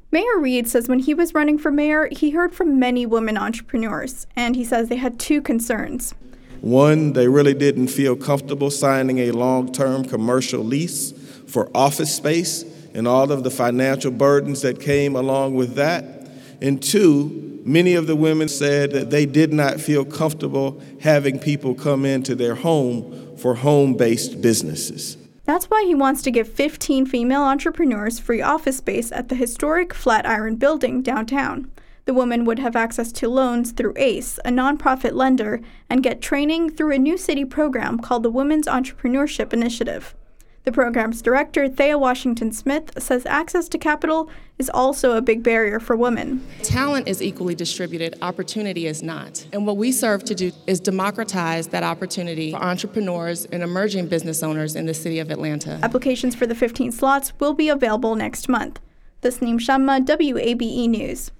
Mayor Reed says when he was running for mayor, he heard from many women entrepreneurs, and he says they had two concerns. One, they really didn't feel comfortable signing a long-term commercial lease for office space and all of the financial burdens that came along with that. And two, many of the women said that they did not feel comfortable having people come into their home for home-based businesses. That's why he wants to give 15 female entrepreneurs free office space at the historic Flatiron Building downtown. The women would have access to loans through ACE, a nonprofit lender, and get training through a new city program called the Women's Entrepreneurship Initiative. The program's director, Thea Washington Smith, says access to capital is also a big barrier for women. Talent is equally distributed, opportunity is not. And what we serve to do is democratize that opportunity for entrepreneurs and emerging business owners in the city of Atlanta. Applications for the 15 slots will be available next month. Tasneem Shamma, WABE News.